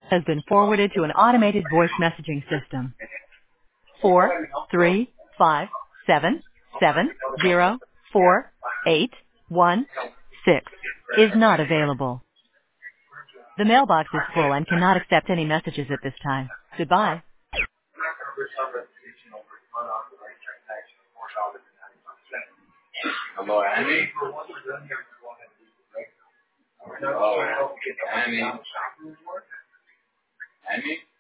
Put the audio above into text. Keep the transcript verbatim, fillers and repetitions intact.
has been forwarded to an automated voice messaging system. Four, three, five, seven, seven, zero, four, eight, one, six is not available. The mailbox is full and cannot accept any messages at this time. Goodbye. Hello, Annie. Hello, Annie. Annie.